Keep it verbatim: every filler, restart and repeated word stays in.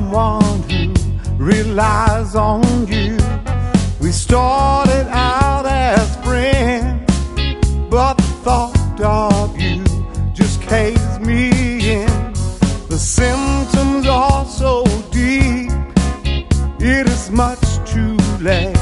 someone who relies on you. We started out as friends, but the thought of you just caves me in. The symptoms are so deep, it is much too late